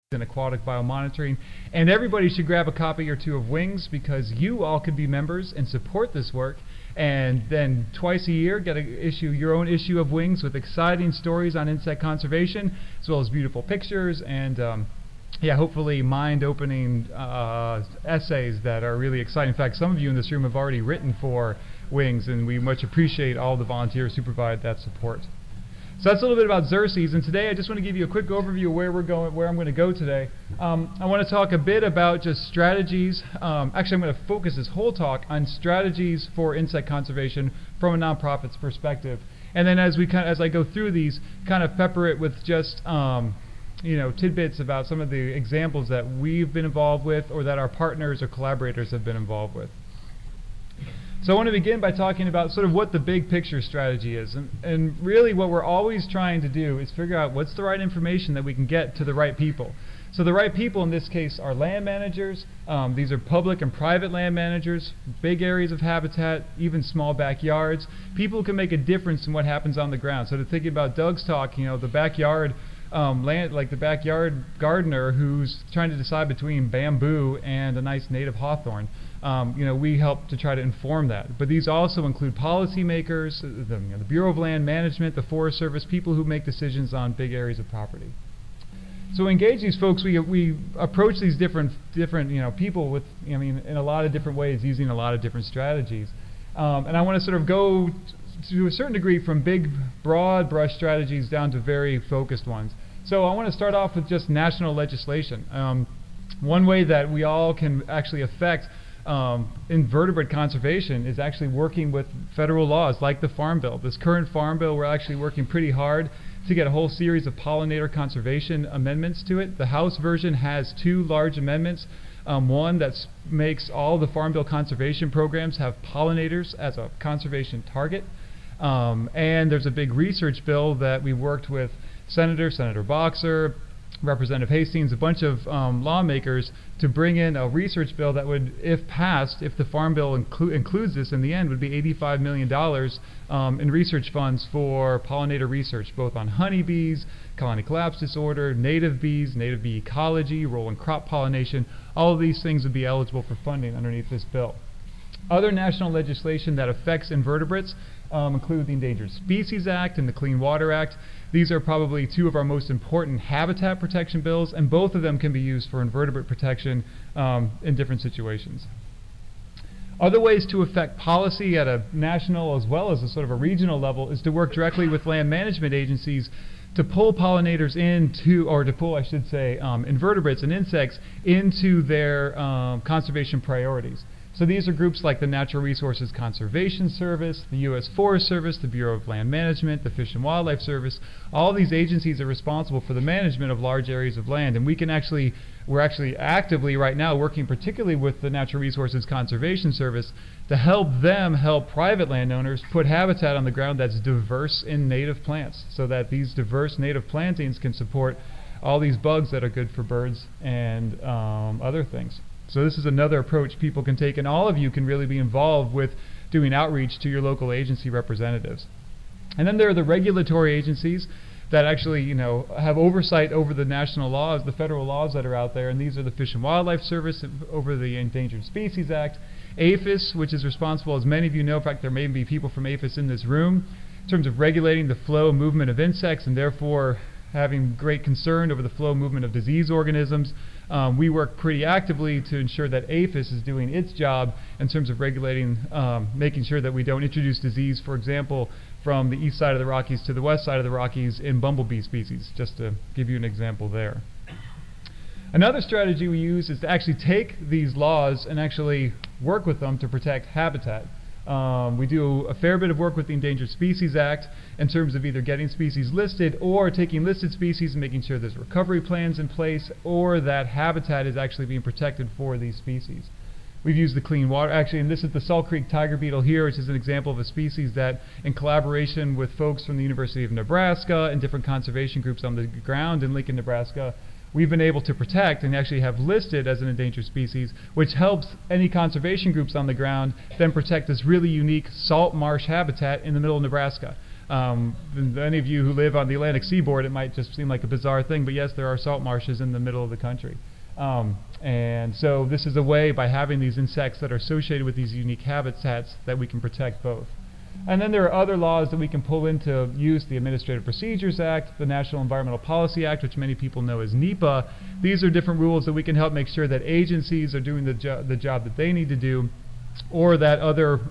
and aquatic biomonitoring. And everybody should grab a copy or two of Wings, because you all could be members and support this work, and then twice a year get your own issue of Wings with exciting stories on insect conservation, as well as beautiful pictures and hopefully mind-opening essays that are really exciting. In fact, some of you in this room have already written for Wings, and we much appreciate all the volunteers who provide that support. So that's a little bit about Xerces, and today I just want to give you a quick overview of where I'm going to go today. I want to talk a bit about just strategies. Actually, I'm going to focus this whole talk on strategies for insect conservation from a nonprofit's perspective. And then as I go through these, kind of pepper it with just tidbits about some of the examples that we've been involved with, or that our partners or collaborators have been involved with. So I want to begin by talking about sort of what the big picture strategy is. And really what we're always trying to do is figure out what's the right information that we can get to the right people. So the right people in this case are land managers. These are public and private land managers, big areas of habitat, even small backyards. People who can make a difference in what happens on the ground. So to think about Doug's talk, the backyard like the backyard gardener who's trying to decide between bamboo and a nice native hawthorn. We help to try to inform that. But these also include policymakers, the Bureau of Land Management, the Forest Service, people who make decisions on big areas of property. So we engage these folks. We approach these different people with in a lot of different ways, using a lot of different strategies. And I want to sort of go to a certain degree from big, broad brush strategies down to very focused ones. So I want to start off with just national legislation. One way that we all can actually affect invertebrate conservation is actually working with federal laws like the Farm Bill. This current Farm Bill, we're actually working pretty hard to get a whole series of pollinator conservation amendments to it. The House version has two large amendments. One that makes all the Farm Bill conservation programs have pollinators as a conservation target. And there's a big research bill that we worked with Senator Boxer, Representative Hastings, a bunch of lawmakers to bring in a research bill that would, if passed, if the Farm Bill includes this in the end, would be $85 million in research funds for pollinator research, both on honeybees, colony collapse disorder, native bees, native bee ecology, role in crop pollination. All of these things would be eligible for funding underneath this bill. Other national legislation that affects invertebrates include the Endangered Species Act and the Clean Water Act. These are probably two of our most important habitat protection bills, and both of them can be used for invertebrate protection in different situations. Other ways to affect policy at a national as well as a sort of a regional level is to work directly with land management agencies to pull pollinators into, or to pull, I should say, invertebrates and insects into their conservation priorities. So these are groups like the Natural Resources Conservation Service, the U.S. Forest Service, the Bureau of Land Management, the Fish and Wildlife Service. All these agencies are responsible for the management of large areas of land, and we're actually actively right now working particularly with the Natural Resources Conservation Service to help them help private landowners put habitat on the ground that's diverse in native plants, so that these diverse native plantings can support all these bugs that are good for birds and other things. So this is another approach people can take, and all of you can really be involved with doing outreach to your local agency representatives. And then there are the regulatory agencies that actually, have oversight over the national laws, the federal laws that are out there, and these are the Fish and Wildlife Service over the Endangered Species Act, APHIS, which is responsible, as many of you know, in fact there may be people from APHIS in this room, in terms of regulating the flow and movement of insects, and therefore having great concern over the flow and movement of disease organisms. We work pretty actively to ensure that APHIS is doing its job in terms of regulating, making sure that we don't introduce disease, for example, from the east side of the Rockies to the west side of the Rockies in bumblebee species, just to give you an example there. Another strategy we use is to actually take these laws and actually work with them to protect habitat. We do a fair bit of work with the Endangered Species Act in terms of either getting species listed or taking listed species and making sure there's recovery plans in place, or that habitat is actually being protected for these species. We've used the Clean Water, actually, and this is the Salt Creek tiger beetle here, which is an example of a species that, in collaboration with folks from the University of Nebraska and different conservation groups on the ground in Lincoln, Nebraska, we've been able to protect and actually have listed as an endangered species, which helps any conservation groups on the ground then protect this really unique salt marsh habitat in the middle of Nebraska. Any of you who live on the Atlantic seaboard, it might just seem like a bizarre thing, but yes, there are salt marshes in the middle of the country. And so this is a way, by having these insects that are associated with these unique habitats, that we can protect both. And then there are other laws that we can pull into use: the Administrative Procedures Act, the National Environmental Policy Act, which many people know as NEPA. These are different rules that we can help make sure that agencies are doing the job that they need to do, or that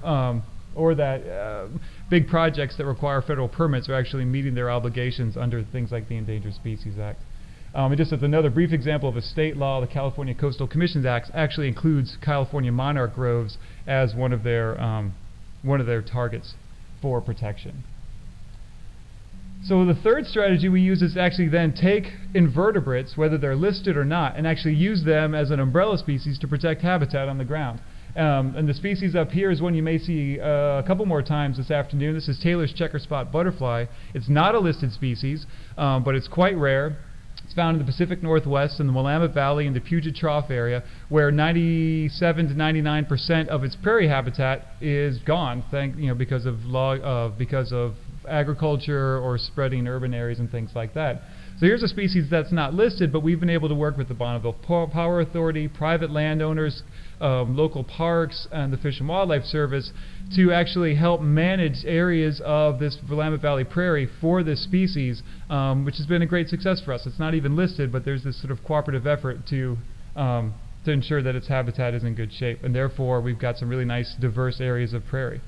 big projects that require federal permits are actually meeting their obligations under things like the Endangered Species Act. And just as another brief example of a state law, the California Coastal Commissions Act actually includes California monarch groves as one of their targets for protection. So the third strategy we use is actually then take invertebrates, whether they're listed or not, and actually use them as an umbrella species to protect habitat on the ground. And the species up here is one you may see a couple more times this afternoon. This is Taylor's checker spot butterfly. It's not a listed species, but it's quite rare. It's found in the Pacific Northwest, in the Willamette Valley, in the Puget Trough area, where 97 to 99% of its prairie habitat is gone, because of agriculture or spreading urban areas and things like that. So here's a species that's not listed, but we've been able to work with the Bonneville Power Authority, private landowners, local parks, and the Fish and Wildlife Service to actually help manage areas of this Willamette Valley prairie for this species, which has been a great success for us. It's not even listed, but there's this sort of cooperative effort to ensure that its habitat is in good shape, and therefore we've got some really nice diverse areas of prairie.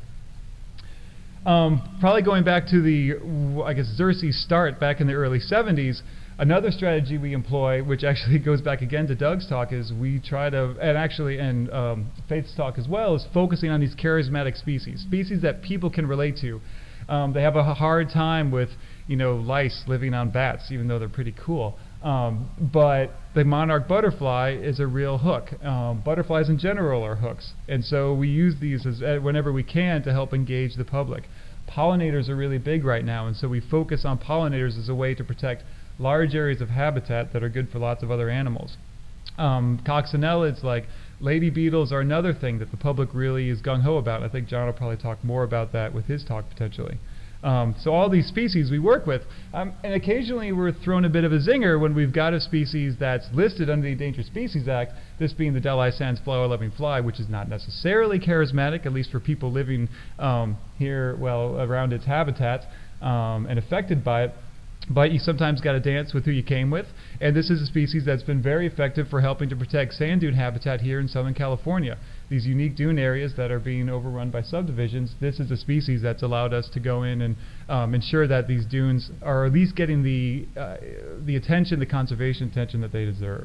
Probably going back to the, Xerces start back in the early 70s, another strategy we employ, which actually goes back again to Doug's talk, is we try to, and Faith's talk as well, is focusing on these charismatic species that people can relate to. They have a hard time with, lice living on bats, even though they're pretty cool. But the monarch butterfly is a real hook. Butterflies in general are hooks, and so we use these whenever we can to help engage the public. Pollinators are really big right now, and so we focus on pollinators as a way to protect large areas of habitat that are good for lots of other animals. Coccinellids like lady beetles are another thing that the public really is gung-ho about. I think John will probably talk more about that with his talk potentially. So all these species we work with, and occasionally we're thrown a bit of a zinger when we've got a species that's listed under the Endangered Species Act, this being the Delhi Sands flower-loving fly, which is not necessarily charismatic, at least for people living here, around its habitat and affected by it. But you sometimes got to dance with who you came with, and this is a species that's been very effective for helping to protect sand dune habitat here in Southern California. These unique dune areas that are being overrun by subdivisions, this is a species that's allowed us to go in and ensure that these dunes are at least getting the attention, the conservation attention that they deserve.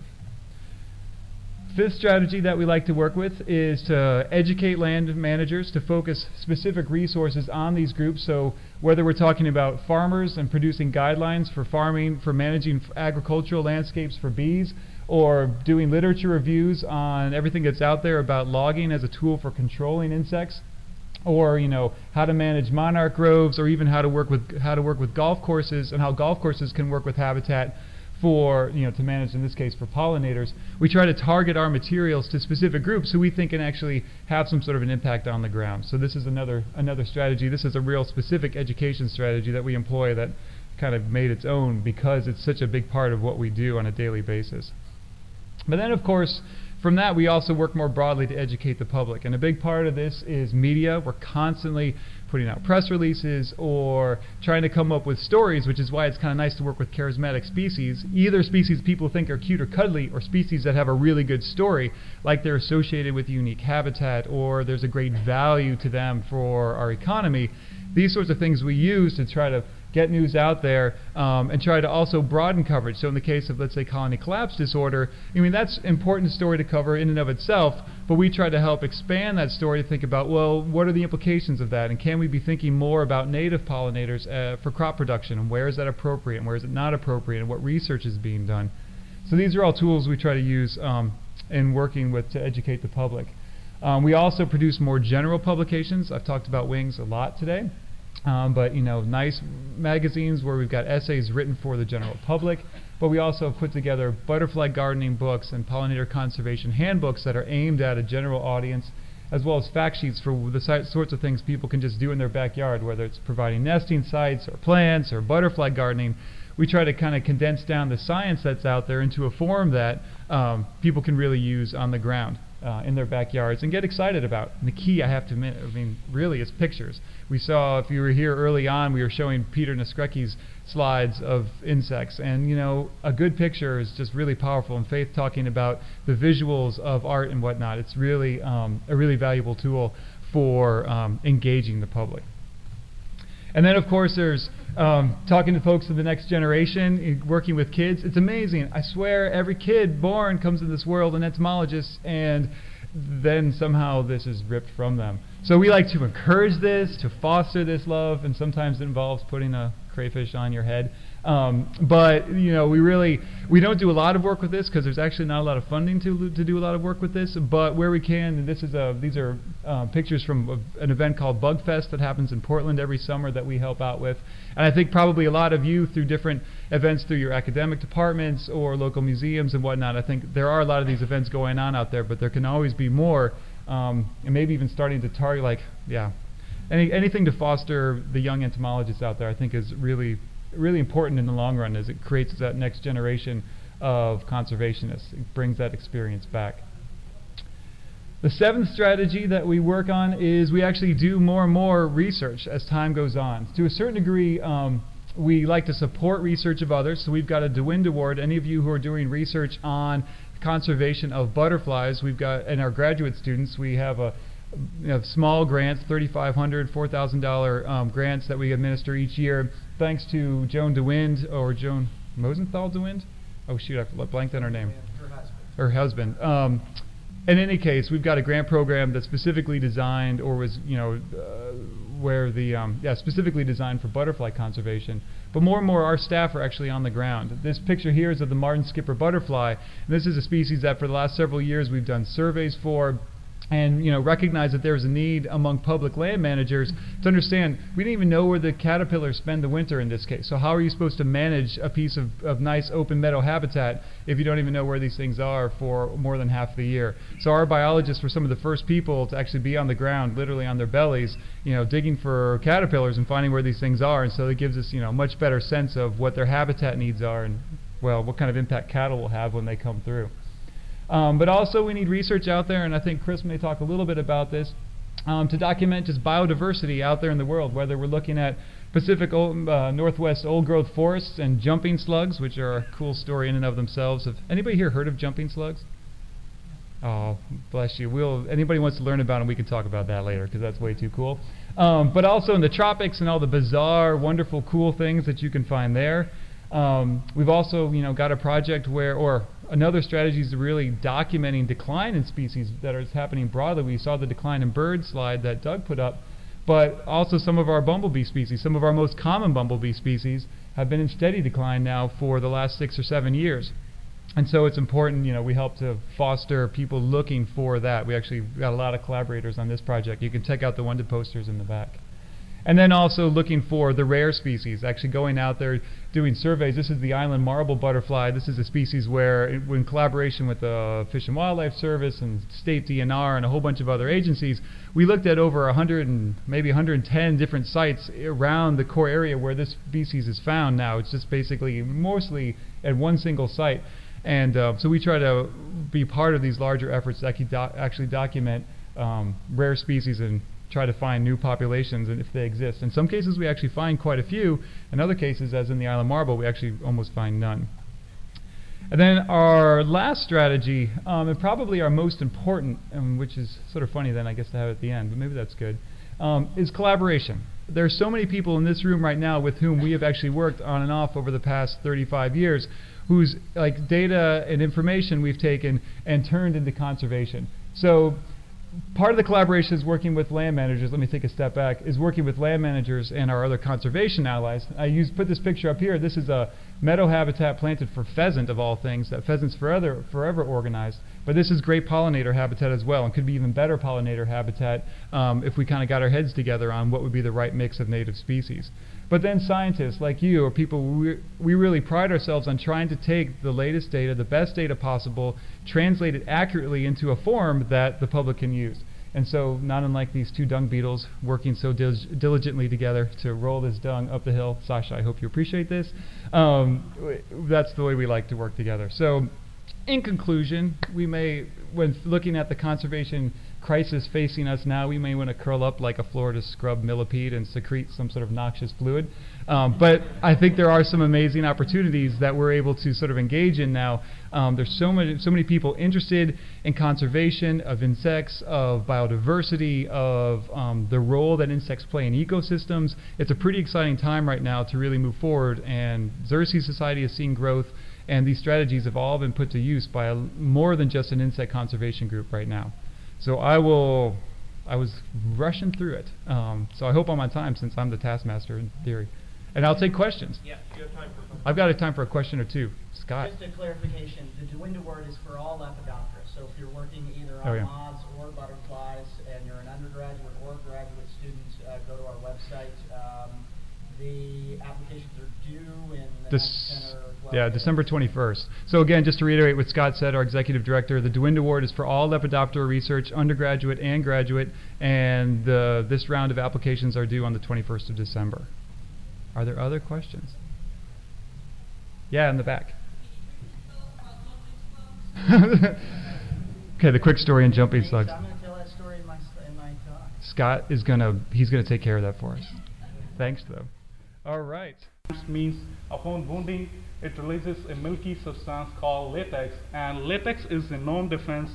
Fifth strategy that we like to work with is to educate land managers to focus specific resources on these groups. So whether we're talking about farmers and producing guidelines for farming, for managing agricultural landscapes for bees, or doing literature reviews on everything that's out there about logging as a tool for controlling insects, or how to manage monarch groves, or even how to work with golf courses and how golf courses can work with habitat for, to manage, in this case, for pollinators. We try to target our materials to specific groups who we think can actually have some sort of an impact on the ground. So this is another strategy. This is a real specific education strategy that we employ that kind of made its own because it's such a big part of what we do on a daily basis. But then, of course, from that, we also work more broadly to educate the public. And a big part of this is media. We're constantly putting out press releases or trying to come up with stories, which is why it's kind of nice to work with charismatic species, either species people think are cute or cuddly, or species that have a really good story, like they're associated with unique habitat or there's a great value to them for our economy. These sorts of things we use to try to get news out there and try to also broaden coverage. So in the case of, let's say, colony collapse disorder, that's an important story to cover in and of itself, but we try to help expand that story to think about, well, what are the implications of that, and can we be thinking more about native pollinators for crop production, and where is that appropriate and where is it not appropriate, and what research is being done. So these are all tools we try to use in working with to educate the public. We also produce more general publications. I've talked about wings a lot today. But nice magazines where we've got essays written for the general public, but we also have put together butterfly gardening books and pollinator conservation handbooks that are aimed at a general audience as well as fact sheets for the sorts of things people can just do in their backyard, whether it's providing nesting sites or plants or butterfly gardening. We try to kind of condense down the science that's out there into a form that people can really use on the ground in their backyards and get excited about. And the key, I have to admit, really is pictures. We saw, if you were here early on, we were showing Peter Neskrecki's slides of insects, and a good picture is just really powerful. And Faith talking about the visuals of art and whatnot, it's really a really valuable tool for engaging the public. And then, of course, there's talking to folks of the next generation, working with kids. It's amazing. I swear every kid born comes in this world an entomologist, and then somehow this is ripped from them. So we like to encourage this, to foster this love, and sometimes it involves putting a crayfish on your head. But we don't do a lot of work with this because there's actually not a lot of funding to do a lot of work with this. But where we can, and these are pictures from an event called Bugfest that happens in Portland every summer that we help out with. And I think probably a lot of you, through different events through your academic departments or local museums and whatnot, I think there are a lot of these events going on out there, but there can always be more, and maybe even starting to target, anything to foster the young entomologists out there, I think is really important in the long run, as it creates that next generation of conservationists. It brings that experience back. The seventh strategy that we work on is we actually do more and more research as time goes on. To a certain degree, we like to support research of others, so we've got a DeWind Award. Any of you who are doing research on conservation of butterflies, we've got, and our graduate students, we have small grants, $3,500, $4,000 grants that we administer each year, thanks to Joan DeWind, or Joan Mosenthal DeWind? Oh shoot, I blanked on her name. Her husband. In any case, we've got a grant program that's specifically designed, or was, specifically designed for butterfly conservation. But more and more, our staff are actually on the ground. This picture here is of the Martin skipper butterfly. And this is a species that for the last several years we've done surveys for, and recognize that there's a need among public land managers to understand we didn't even know where the caterpillars spend the winter in this case. So how are you supposed to manage a piece of nice open meadow habitat if you don't even know where these things are for more than half the year? So our biologists were some of the first people to actually be on the ground, literally on their bellies, digging for caterpillars and finding where these things are. And so it gives us a much better sense of what their habitat needs are, and what kind of impact cattle will have when they come through. But also we need research out there, and I think Chris may talk a little bit about this, to document just biodiversity out there in the world, whether we're looking at Pacific Northwest old-growth forests and jumping slugs, which are a cool story in and of themselves. Have anybody here heard of jumping slugs? Oh, bless you. Anybody wants to learn about them, we can talk about that later, because that's way too cool. But also in the tropics and all the bizarre, wonderful, cool things that you can find there. We've also, got a project another strategy is really documenting decline in species that is happening broadly. We saw the decline in bird slide that Doug put up, but also some of our bumblebee species, some of our most common bumblebee species, have been in steady decline now for the last 6 or 7 years. And so it's important, we help to foster people looking for that. We actually got a lot of collaborators on this project. You can check out the wanted posters in the back. And then also looking for the rare species, actually going out there doing surveys. This is the island marble butterfly. This is a species where, in collaboration with the Fish and Wildlife Service and State DNR and a whole bunch of other agencies, we looked at over 100 and maybe 110 different sites around the core area where this species is found now. It's just basically mostly at one single site. And so we try to be part of these larger efforts to actually document rare species and try to find new populations, and if they exist. In some cases we actually find quite a few. In other cases, as in the island marble, we actually almost find none. And then our last strategy, and probably our most important, which is sort of funny then I guess to have at the end, but maybe that's good, is collaboration. There are so many people in this room right now with whom we have actually worked on and off over the past 35 years, whose data and information we've taken and turned into conservation. So part of the collaboration is working with land managers. Let me take a step back. Is working with land managers and our other conservation allies. Put this picture up here. This is a meadow habitat planted for pheasant, of all things. That pheasant's forever organized. But this is great pollinator habitat as well, and could be even better pollinator habitat if we kind of got our heads together on what would be the right mix of native species. But then scientists like you, or people, we really pride ourselves on trying to take the latest data, the best data possible, translate it accurately into a form that the public can use. And so, not unlike these two dung beetles working so diligently together to roll this dung up the hill, Sasha, I hope you appreciate this. That's the way we like to work together. So, in conclusion, we may, when looking at the conservation crisis facing us now, we may want to curl up like a Florida scrub millipede and secrete some sort of noxious fluid. But I think there are some amazing opportunities that we're able to sort of engage in now. There's so many people interested in conservation of insects, of biodiversity, of the role that insects play in ecosystems. It's a pretty exciting time right now to really move forward, and Xerces Society is seeing growth, and these strategies have all been put to use by more than just an insect conservation group right now. So I was rushing through it. So I hope I'm on time since I'm the taskmaster in theory. And I'll take questions. Yeah, you have time for I've got a time for a question or two. Scott. Just a clarification, the Dwinda word is for all Lepidoptera. So if you're working either on moths or butterflies and you're an undergraduate or graduate student, go to our website. The applications are due in the next 10 or 12 days. December 21st. So again, just to reiterate what Scott said, our executive director, the Dwinda Award is for all Lepidoptera research, undergraduate and graduate, and this round of applications are due on the 21st of December. Are there other questions? Yeah, in the back. Okay, the quick story on jumping slugs. I'm going to tell that story in my talk. Scott is he's gonna take care of that for us. Thanks, though. All right. Means upon wounding, it releases a milky substance called latex, and latex is a known defense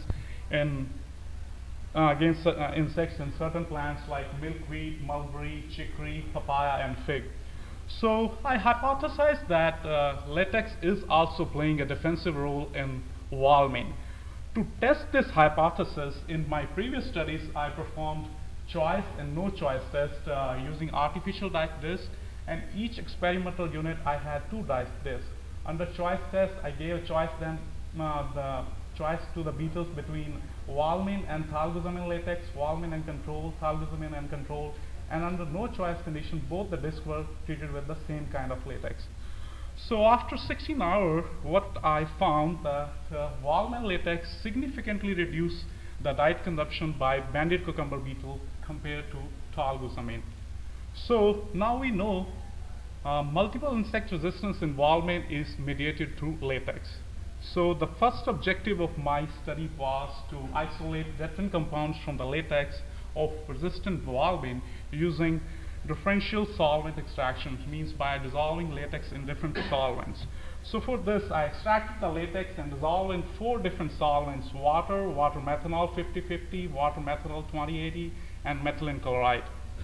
against insects in certain plants like milkweed, mulberry, chicory, papaya, and fig. So I hypothesized that latex is also playing a defensive role in Walmin. To test this hypothesis, in my previous studies, I performed choice and no choice test using artificial dice disc, and each experimental unit I had 2 dice discs. Under choice test, I gave a choice the choice to the beetles between Walmin and thalguzamine latex, Walmin and control, thalguzamine and control, and under no choice condition, both the discs were treated with the same kind of latex. So after 16 hours, what I found that Walmin latex significantly reduced the diet consumption by banded cucumber beetle compared to thalguzamine. So now we know multiple insect resistance in Walmin is mediated through latex. So the first objective of my study was to isolate deterrent compounds from the latex of resistant Walmin using differential solvent extraction, means by dissolving latex in different solvents. So for this, I extracted the latex and dissolved in 4 different solvents: water, water methanol 50-50, water methanol 20-80, and methylene chloride.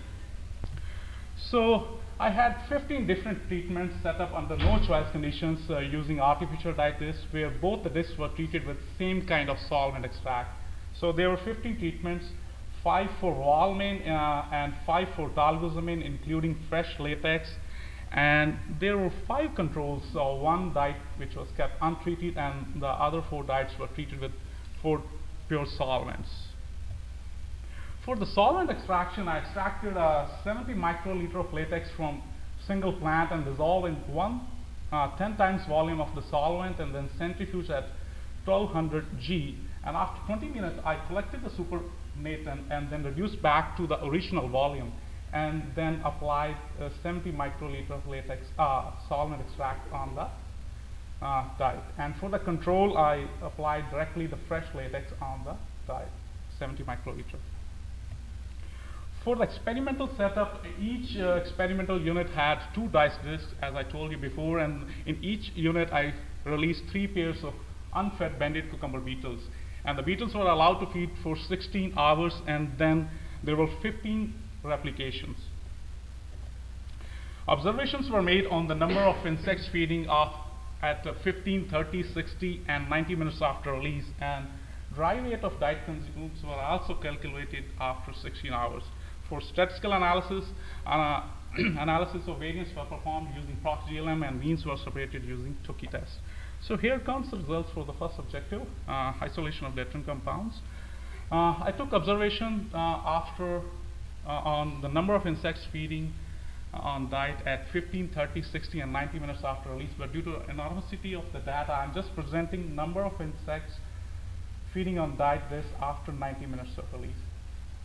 So I had 15 different treatments set up under no choice conditions using artificial diet discs, where both the discs were treated with same kind of solvent extract. So there were 15 treatments, 5 for Walmin and 5 for thalguzamine, including fresh latex. And there were 5 controls, 1 diet which was kept untreated, and the other 4 diets were treated with 4 pure solvents. For the solvent extraction, I extracted 70 microliter of latex from single plant and dissolved in 10 times volume of the solvent, and then centrifuged at 1200 G. And after 20 minutes, I collected the supernatant and then reduced back to the original volume, and then applied 70 microliter of latex solvent extract on the diet. And for the control, I applied directly the fresh latex on the diet, 70 microliter. For the experimental setup, each experimental unit had 2 dice discs, as I told you before, and in each unit I released 3 pairs of unfed banded cucumber beetles. And the beetles were allowed to feed for 16 hours, and then there were 15 replications. Observations were made on the number of insects feeding at 15, 30, 60, and 90 minutes after release, and dry rate of diet consumed were also calculated after 16 hours. For statistical analysis, analysis of variance were performed using ProxGLM, and means were separated using Tukey test. So here comes the results for the first objective, isolation of deterrent compounds. I took observation on the number of insects feeding on diet at 15, 30, 60, and 90 minutes after release, but due to enormity of the data, I'm just presenting number of insects feeding on diet this after 90 minutes of release.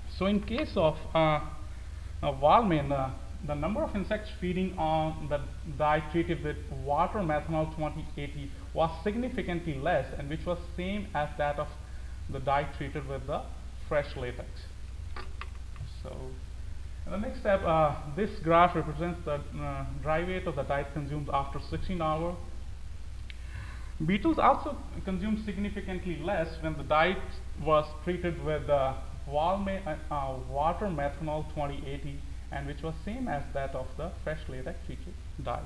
So in case of Walmin, the number of insects feeding on the dye treated with water methanol 2080 was significantly less, and which was same as that of the dye treated with the fresh latex. So in the next step, this graph represents the dry weight of the dye consumed after 16 hours. Beetles also consumed significantly less when the dye was treated with water methanol 2080, and which was same as that of the fresh latex treated dye.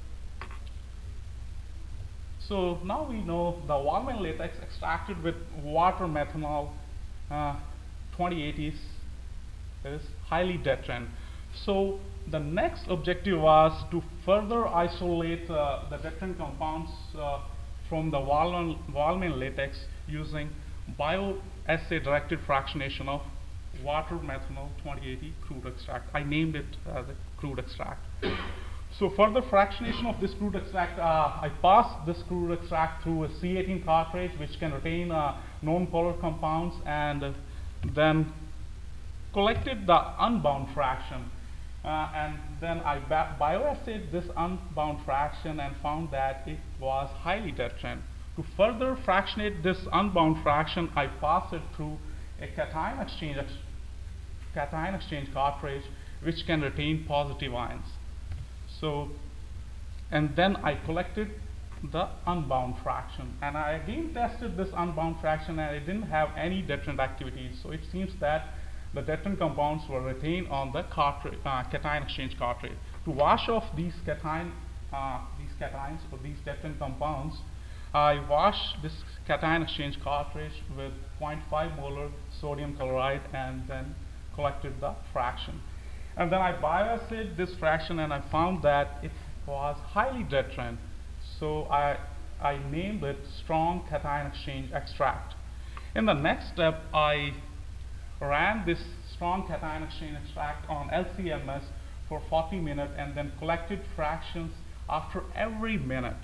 So now we know the Walmin latex extracted with water methanol 2080 is highly deterrent. So the next objective was to further isolate the deterrent compounds from the Walmin latex using bioassay directed fractionation of water methanol 2080 crude extract. I named it as a crude extract. So for the fractionation of this crude extract, I passed this crude extract through a C18 cartridge which can retain known polar compounds, and then collected the unbound fraction. And then I bioassayed this unbound fraction and found that it was highly deterrent. To further fractionate this unbound fraction, I passed it through a cation exchange cartridge which can retain positive ions. So, and then I collected the unbound fraction, and I again tested this unbound fraction, and it didn't have any deterrent activity. So it seems that the deterrent compounds were retained on the cation exchange cartridge. To wash off these cations or these deterrent compounds, I washed this cation exchange cartridge with 0.5 molar sodium chloride and then collected the fraction. And then I bioassayed this fraction, and I found that it was highly deterrent. So I named it strong cation exchange extract. In the next step, I ran this strong cation exchange extract on LCMS for 40 minutes and then collected fractions after every minute.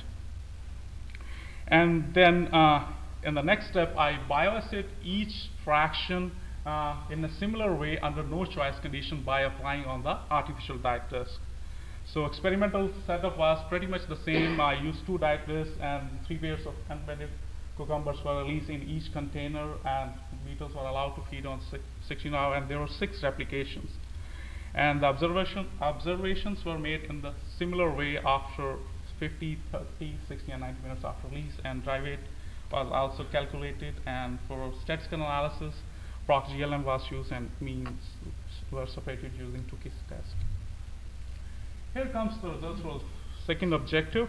And then in the next step, I bioassayed each fraction in a similar way under no choice condition by applying on the artificial dye disc. So experimental setup was pretty much the same. I used 2 dye discs and 3 pairs of embedded cucumbers were released in each container, and beetles were allowed to feed on 16 hours, and there were 6 replications. And the observations were made in the similar way after 50, 30, 60 and 90 minutes after release, and dry weight was also calculated, and for statistical analysis prox-GLM was used and means were separated using Tukey's test. Here comes the results for the second objective.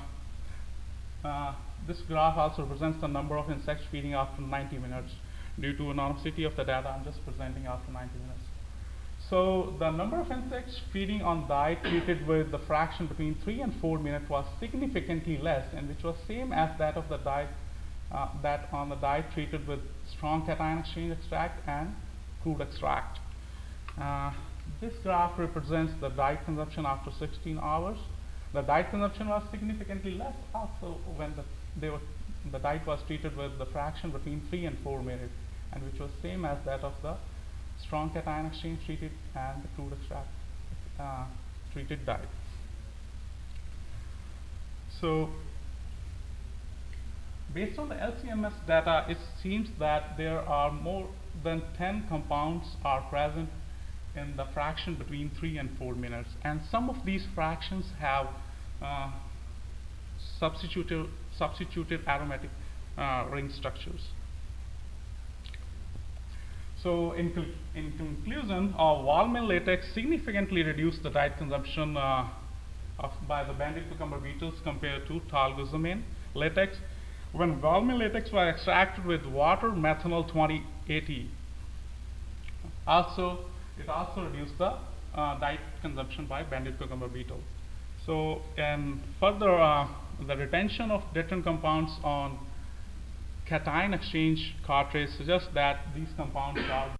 This graph also represents the number of insects feeding after 90 minutes. Due to anonymity of the data, I'm just presenting after 90 minutes. So the number of insects feeding on dye treated with the fraction between 3 and 4 minutes was significantly less, and which was same as that of the dye that on the dye treated with strong cation exchange extract and crude extract. This graph represents the dye consumption after 16 hours. The dye consumption was significantly less also when the dye was treated with the fraction between 3 and 4 minutes, and which was same as that of the strong cation exchange treated and the crude extract treated dye. So based on the LCMS data, it seems that there are more than 10 compounds are present in the fraction between 3 and 4 minutes, and some of these fractions have substituted aromatic ring structures. So in conclusion, Walmin latex significantly reduced the dye consumption by the banded cucumber beetles compared to tolguzamine latex. When Walmin latex was extracted with water methanol 2080, it also reduced the dye consumption by banded cucumber beetle. So, and further, the retention of deterrent compounds on cation exchange cartridge suggests that these compounds are